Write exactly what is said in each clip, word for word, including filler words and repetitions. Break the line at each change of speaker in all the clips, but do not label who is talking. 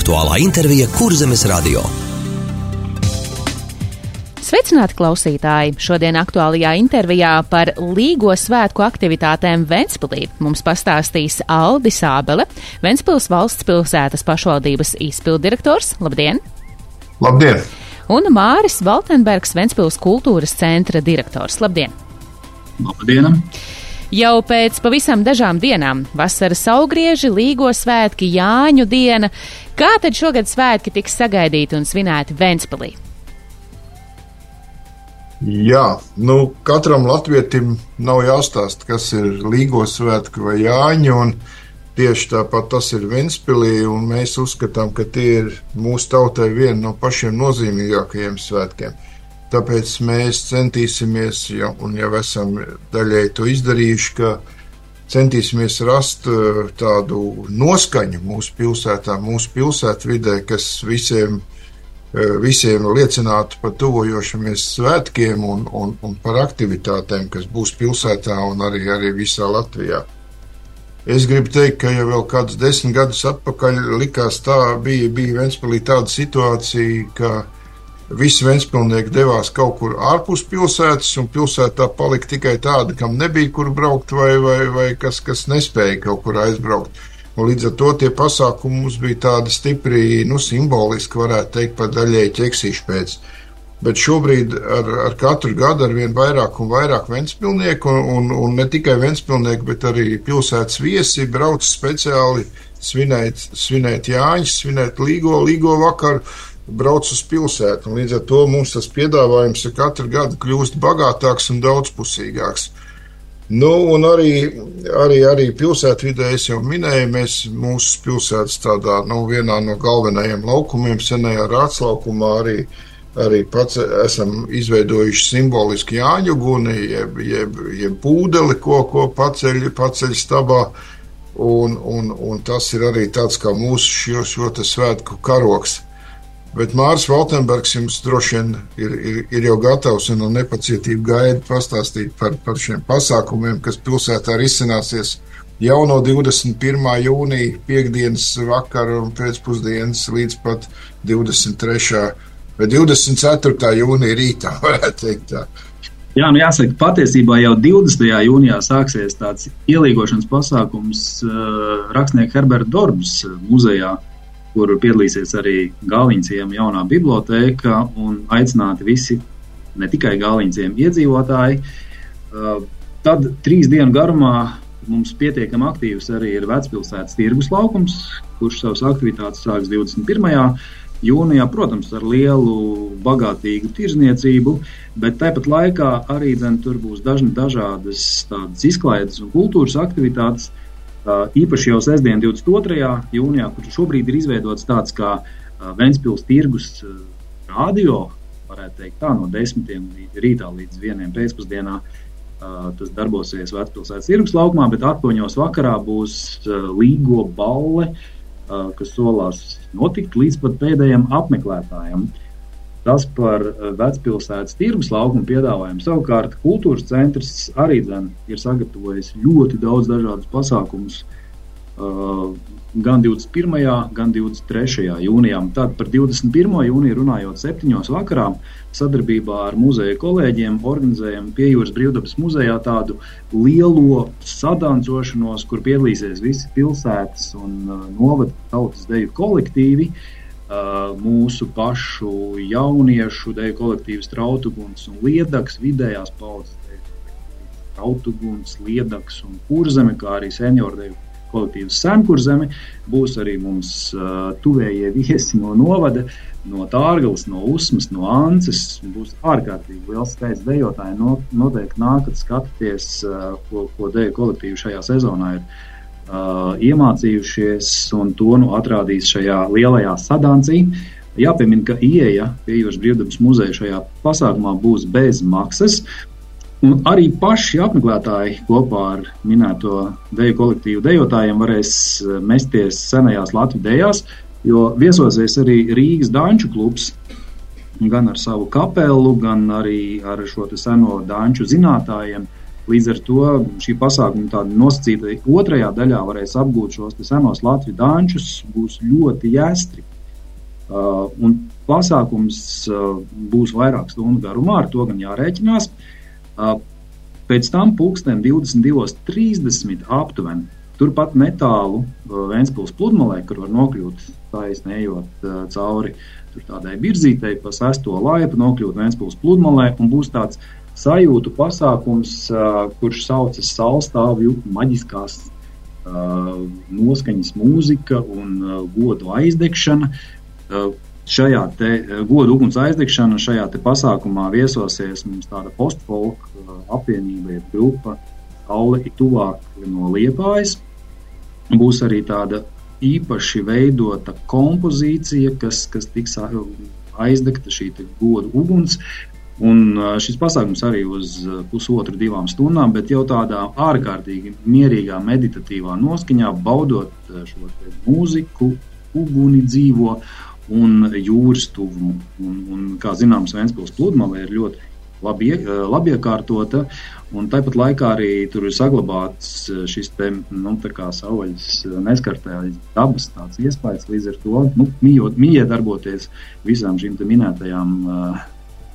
Aktuālā intervija Kurzemes radio.
Sveicināti klausītāji! Šodien aktuālajā intervijā par Līgo svētku aktivitātēm Ventspilī mums pastāstīs Aldis Ābele, Ventspils valsts pilsētas pašvaldības izpilddirektors. Labdien!
Labdien!
Un Māris Valtenbergs, Ventspils kultūras centra direktors. Labdien!
Labdien!
Jau pēc pavisam dažām dienām – vasaras augrieži, Līgo svētki, Jāņu diena. Kā tad šogad svētki tiks sagaidīti un svinēti Ventspilī?
Jā, nu katram latvietim nav jāstāst, kas ir Līgo svētki vai Jāņi, un tieši tāpat tas ir Ventspilī, un mēs uzskatām, ka tie ir mūsu tautai viena no pašiem nozīmīgākajiem svētkiem. Tāpēc mēs centīsimies, ja, un jau esam daļai to izdarījuši, ka centīsimies rast tādu noskaņu mūsu pilsētā, mūsu pilsētvidē, kas visiem, visiem liecinātu par tuvojošamies svētkiem un, un, un par aktivitātēm, kas būs pilsētā un arī, arī visā Latvijā. Es gribu teikt, ka jau vēl kādus desmit gadus atpakaļ likās tā, bija, bija Ventspilī tāda situācija, ka visi ventspilnieki devās kaut kur ārpus pilsētas, un pilsētā palika tikai tāda, kam nebija kur braukt, vai, vai, vai kas, kas nespēja kaut kur aizbraukt. Un līdz ar to tie pasākumi mums bija tādi stipri, nu, simboliski, varētu teikt, par daļēji ķeksīšu pēc. Bet šobrīd ar, ar katru gadu ar vien vairāk un vairāk ventspilnieku, un, un, un ne tikai ventspilnieku, bet arī pilsētas viesi brauc speciāli svinēt, svinēt Jāņus, svinēt Līgo, Līgo vakaru, brauc uz pilsētu, un līdz ar to mums tas piedāvājums ar katru gadu kļūst bagātāks un daudzpusīgāks. Nu, un arī, arī, arī pilsētvidē es jau minēju, mēs mūsu pilsētas tādā, nu, vienā no galvenajiem laukumiem, senajā Rāclaukumā arī, arī pats esam izveidojuši simbolisku Jāņu guni, jeb, jeb, jeb pūdeli, ko, ko paceļ, paceļ stabā, un, un, un tas ir arī tāds kā mūsu šo, šo te svētku karoks. Bet Māris Valtenbergs jums droši vien ir, ir, ir jau gatavs un ar nepacietību gaida pastāstīt par, par šiem pasākumiem, kas pilsētā risināsies jau no divdesmit pirmā jūnija piekdienas vakara un pēcpusdienas līdz pat divdesmit trešā vai divdesmit ceturtā jūnija rītā, varētu teikt tā.
Jā, nu jāsaka, patiesībā jau divdesmitajā jūnijā sāksies tāds ielīgošanas pasākums uh, rakstnieka Herberta Dorbas muzejā, kur piedalīsies arī Gāliņciem jaunā bibliotēka un aicināti visi, ne tikai Gāliņciem iedzīvotāji. Tad trīs dienu garumā mums pietiekami aktīvs arī ir Vecpilsētas tirgus laukums, kurš savas aktivitātes sāks divdesmit pirmajā jūnijā, protams, ar lielu, bagātīgu tirzniecību, bet tāpat laikā arī dzen, tur būs dažni dažādas tādas izklaides un kultūras aktivitātes. Uh, īpaši jau sestdien divdesmit otrajā jūnijā, kur šobrīd ir izveidots tāds kā uh, Ventspils tirgus uh, radio, varētu teikt tā, no desmitiem rītā līdz vieniem pēcpusdienā. Uh, tas darbosies Vecpilsētas tirgus laukumā, bet astoņos vakarā būs uh, Līgo balle, uh, kas solās notikt līdz pat pēdējiem apmeklētājiem. Tas par Vecpilsētas tirgus laukumu piedāvājumu. Savukārt kultūras centrs arī dzen ir sagatavojis ļoti daudz dažādus pasākumus uh, gan divdesmit pirmajā, gan divdesmit trešajā jūnijā. Tad par divdesmit pirmo jūniju runājot septiņos vakarā sadarbībā ar muzeja kolēģiem organizējam Pie Jūras Brīvdabas muzejā tādu lielo sadancošanos, kur piedalīsies visi pilsētas un uh, novada tautas deju kolektīvi. Mūsu pašu jauniešu deju kolektīvas Trautuguns un Liedaks, vidējās paudzes deju Trautuguns, Liedaks un Kurzeme, kā arī senioru deju kolektīvas Senkurzeme. Būs arī mums uh, tuvējie viesi no novada, no Tārgalas, no Usmas, no Ances. Būs ārkārtīgi liels skaits dejotāji. No, noteikti nākat skatīties, uh, ko, ko deju kolektīvi šajā sezonā ir Uh, iemācījušies, un to nu atrādīs šajā lielajā sadancī. Jāpiemina, ka ieeja Pie Jūras Brīvdabas muzeja šajā pasākumā būs bez maksas, un arī paši apmeklētāji kopā ar minēto deju kolektīvu dejotājiem varēs mesties senajās Latvijas dejās, jo viesosies arī Rīgas danču klubs, gan ar savu kapelu, gan arī ar šo te seno danču zinātājiem. Līdz ar to šī pasākuma tāda nosacīta otrajā daļā varēs apgūt šos te senos Latviju dančus, būs ļoti jēstri. Uh, un pasākums uh, būs vairāk stundu garumā, ar to gan jārēķinās. Uh, pēc tam pulksten divdesmit divi trīsdesmit aptuveni. Turpat netālu uh, Ventspils pludmalē, kur var nokļūt taisni ejot uh, cauri tur tādai virzītei pa sesto laipu, nokļūt Ventspils pludmalē, un būs tāds sajūtu pasākums, uh, kurš saucas Saulstāvju maģiskās uh, noskaņas mūzika un uh, godu aizdegšana. Uh, šajā te uh, godu uguns aizdegšana, šajā te pasākumā viesosies mums tāda postfolk uh, apvienība, ir grupa Saule ir tuvāk no Liepājas. Būs arī tāda īpaši veidota kompozīcija, kas, kas tiks aizdegta šī te godu uguns. Un šis pasākums arī uz pusotru divām stundām, bet jau tādā ārkārtīgi mierīgā, meditatīvā noskaņā, baudot šo te mūziku, uguni dzīvo un jūras tuvumu. Un, un kā zināms, Ventspils pludmale ir ļoti labi, labi iekārtota, un tāpat laikā arī tur ir saglabāts šis te, nu, tā kā savvaļas neskartējais dabas tāds iespējas, līdz ar to, nu, mīja darboties visām šīm te minētajām uh,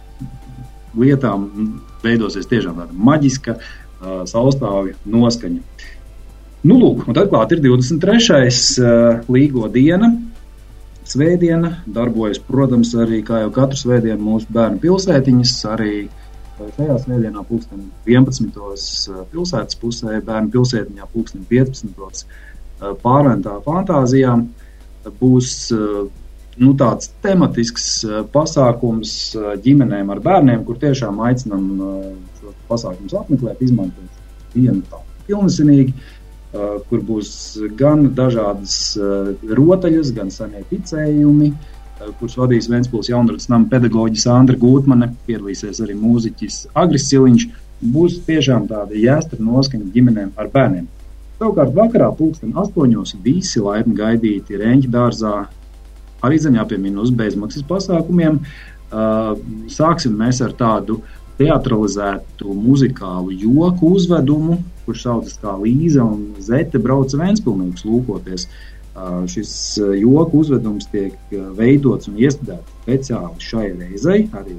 lietām, veidosies tiešām tāda maģiska uh, saulstāvju noskaņa. Nu, lūk, un tad klāt ir divdesmit trešais Uh, līgo diena, svētdiena, darbojas, protams, arī, kā jau katru svētdienu, mūsu bērnu pilsētiņas, arī šajā svētdienā pulksten vienpadsmitos pilsētas pusē, bērnu pilsētiņā pulksten piecpadsmitos Pārventā fantāzijā būs nu, tāds tematisks pasākums ģimenēm ar bērniem, kur tiešām aicinam šo pasākumus apmeklēt, izmantot dienu tā pilnesinīgi, kur būs gan dažādas rotaļas, gan senie ticējumi, kurus vadīs Ventspils Jaunradas nama pedagoģis Andra Gūtmane, piedalīsies arī mūziķis Agris Ciliņš. Būs tiešām tāda jēstra noskaņa ģimenēm ar bērniem. Savukārt vakarā pulksten astoņos visi laipni gaidīti Reņķa dārzā, arī zaņā piemina uz bezmaksas pasākumiem. Sāksim mēs ar tādu teatralizētu muzikālu joku uzvedumu, kurš saucas kā Līza un Zete brauca Ventspilniekus lūkoties. Uh, šis joku uzvedums tiek veidots un iestudēts speciāli šai reizei. Arī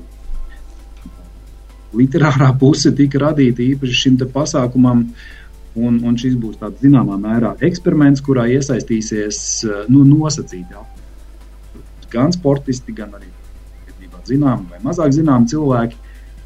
literārā puse tika radīta īpaši šim te pasākumam, un, un šis būs tāds zināmā mērā eksperiments, kurā iesaistīsies nu, nosacīti gan sportisti, gan arī zināmi vai mazāk zināmi cilvēki.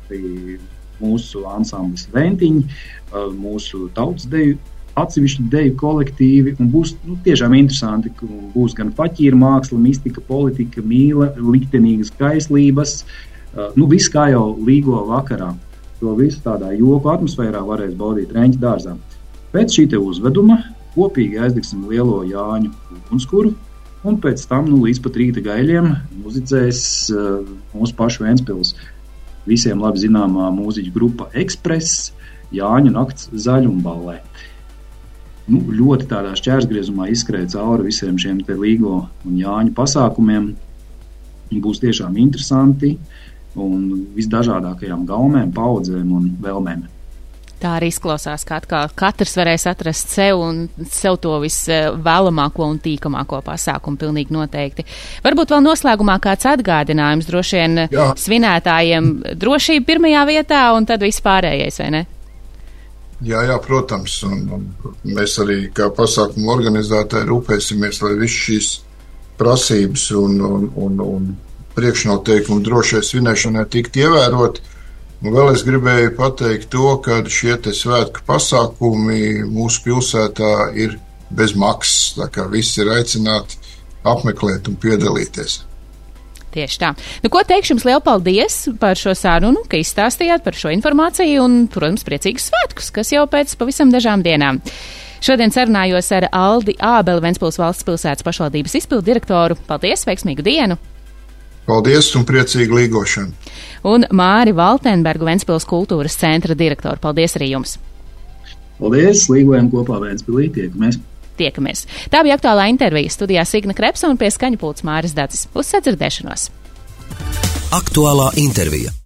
Mūsu ansamblis Ventiņi, mūsu tautas deju, atsevišķi deju kolektīvi, un būs nu, tiešām interesanti, būs gan faķīra māksla, mistika, politika, mīle, liktenīgas kaislības, nu viss kā jau līgo vakarā. To visu tādā joku atmosfērā varēs baudīt Reņķa dārzā. Pēc šī te uzveduma kopīgi aizdegsim lielo Jāņu ugunskuru, un pēc tam nu, līdz pat rīta gaiļiem muzicēs uh, mūsu pašu Ventspils visiem labi zināmā mūziķu grupa Ekspress, Jāņu nakts zaļumballē. Nu, ļoti tādā šķērsgriezumā izskrēja cauri visiem šiem te līgo un Jāņu pasākumiem. Būs tiešām interesanti un visdažādākajām gaumēm, paudzēm un vēlmēm.
Tā arī izklausās, ka atkal katrs varēs atrast sev un sev to visvēlamāko un tīkamāko pasākumu pilnīgi noteikti. Varbūt vēl noslēgumā kāds atgādinājums, droši vien Jā. Svinētājiem drošība pirmajā vietā un tad viss pārējais, vai ne?
Jā, jā, protams, un, un mēs arī kā pasākumu organizētāji rūpēsimies, lai viss šīs prasības un, un, un, un priekšnoteikumi drošai svinēšanai tiktu ievēroti. Un vēl es gribēju pateikt to, ka šie te svētku pasākumi mūsu pilsētā ir bez maksas, tā kā visi ir aicināti apmeklēt un piedalīties.
Tieši tā. Nu, ko teikšu jums lielu paldies par šo sarunu, ka izstāstījāt par šo informāciju un, protams, priecīgus svētkus, kas jau pēc pavisam dažām dienām. Šodien sarunājos ar Aldi Ābeli, Ventspils valsts pilsētas pašvaldības izpildu direktoru. Paldies, veiksmīgu dienu!
Paldies un priecīgu līgošanu!
Un Māri Valtenbergu, Ventspils kultūras centra direktoru. Paldies arī jums!
Paldies! Līgojam kopā Ventspilī, tiekamies!
Tiekamies! Tā bija aktuālā intervija. Studijā Signa Krepsa un pie skaņa pults Māris Dadzis. Uz sadzirdēšanos!
Aktuālā intervija.